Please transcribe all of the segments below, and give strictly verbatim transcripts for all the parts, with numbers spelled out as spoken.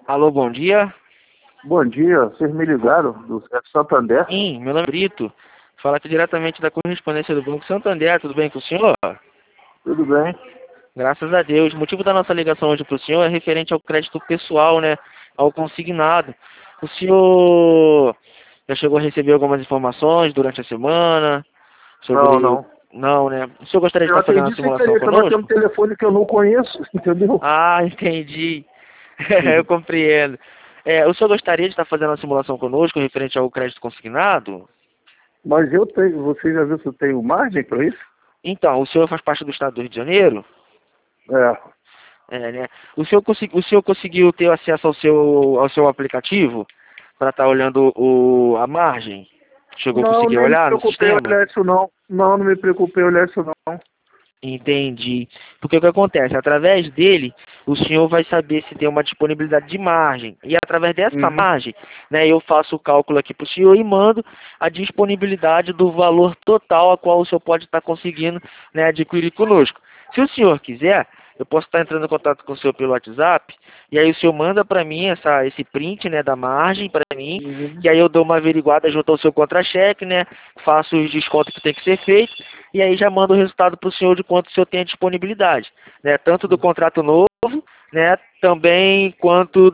Alô, bom dia. Bom dia, vocês me ligaram do Santander? Sim, meu nome é Brito. Fala aqui diretamente da correspondência do Banco Santander. Tudo bem com o senhor? Tudo bem? Graças a Deus. O motivo da nossa ligação hoje para o senhor é referente ao crédito pessoal, né? Ao consignado. O senhor já chegou a receber algumas informações durante a semana Não, sobre... não. Não, né? O senhor gostaria de Eu estar fazendo a atendi sem simulação querer, estava tendo um conosco? telefone que eu não conheço, entendeu? Ah, entendi. Eu compreendo. É, o senhor gostaria de estar fazendo a simulação conosco referente ao crédito consignado? Mas eu tenho, você já viu se eu tenho margem para isso? Então, o senhor faz parte do estado do Rio de Janeiro? É. É, né? O senhor, consegui, o senhor conseguiu ter acesso ao seu, ao seu aplicativo para estar olhando o, a margem? Chegou a Não, conseguir nem me olhar no preocupei em sistema? olhar isso não. Não, não me preocupei em olhar isso não. Entendi. Porque o que acontece? Através dele, o senhor vai saber se tem uma disponibilidade de margem. E através dessa Uhum. margem, né, eu faço o cálculo aqui para o senhor e mando a disponibilidade do valor total a qual o senhor pode estar conseguindo, né, adquirir conosco. Se o senhor quiser, eu posso estar entrando em contato com o senhor pelo WhatsApp, e aí o senhor manda para mim essa, esse print, né, da margem para mim, Uhum. e aí eu dou uma averiguada junto ao seu contra-cheque, né, faço os descontos que tem que ser feito, e aí já mando o resultado para o senhor de quanto o senhor tem a disponibilidade, né, tanto do contrato novo, né, também quanto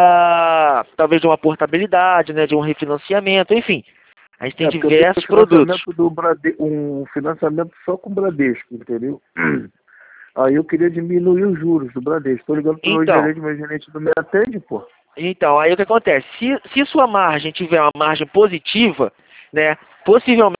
da, talvez de uma portabilidade, né, de um refinanciamento, enfim, a gente tem É porque eu tenho um diversos produtos. financiamento do Brade... um financiamento só com o Bradesco, entendeu? Aí eu queria diminuir os juros do Bradesco. Estou ligando pro meu Então, gerente, meu gerente não me atende, pô. Então, aí o que acontece? Se, se sua margem tiver uma margem positiva, né, possivelmente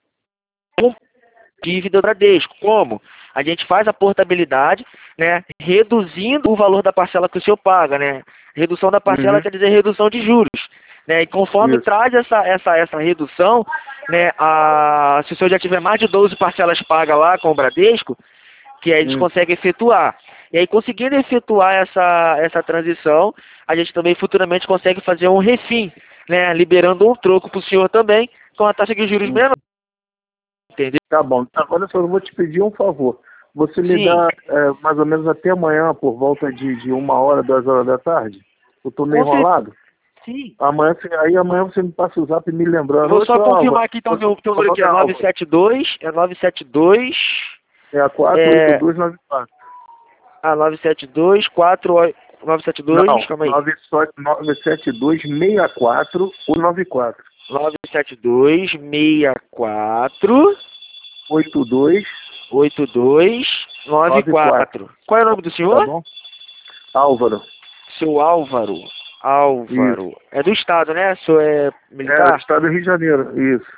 com dívida do Bradesco. Como? A gente faz a portabilidade, né, reduzindo o valor da parcela que o senhor paga, né? Redução da parcela Uhum. quer dizer redução de juros, né? E conforme Isso. traz essa, essa, essa redução, né, a, se o senhor já tiver mais de doze parcelas pagas lá com o Bradesco, que aí eles Hum. conseguem efetuar. E aí, conseguindo efetuar essa, essa transição, a gente também futuramente consegue fazer um refim, né, liberando um troco para o senhor também, com a taxa de juros Hum. menor, entendeu? Tá bom. Agora eu só vou te pedir um favor. Você me Sim, dá é, mais ou menos até amanhã, por volta de, de uma hora, duas horas da tarde? Eu tô meio com certeza. enrolado. Sim. Amanhã, você- aí amanhã você me passa o zap me Eu lembrando. vou Ô, só seu Álvaro, confirmar aqui, então, ô, meu, teu meu número aqui nome é é Álvaro. nove sete dois, é nove sete dois, É a quatro oito é, dois nove quatro. a nove sete dois, quatro, nove sete dois, Não, calma aí, nove sete dois seis quatro ou nove quatro. nove sete dois, seis quatro, oito dois oito dois, nove nove quatro. quatro. Qual é o nome do Tá senhor? bom? Álvaro. Seu Álvaro. Isso. Álvaro. É do Estado, né? O senhor é É, militar? Estado do Rio de Janeiro. Isso.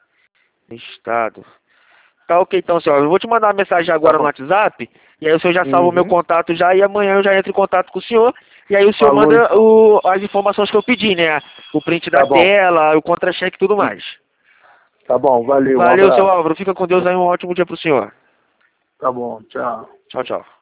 Estado. Tá ok, então, senhor. Eu vou te mandar uma mensagem Tá agora no bom. WhatsApp. E aí o senhor já salva o meu Uhum. contato já. E amanhã eu já entro em contato com o senhor. E aí o senhor Falou manda então. o, as informações que eu pedi, né? O print da Tá bom. tela, o contra-cheque e tudo mais. Tá bom, valeu, um Valeu, seu abraço. Álvaro. Fica com Deus aí. Um ótimo dia pro senhor. Tá bom, tchau. Tchau, tchau.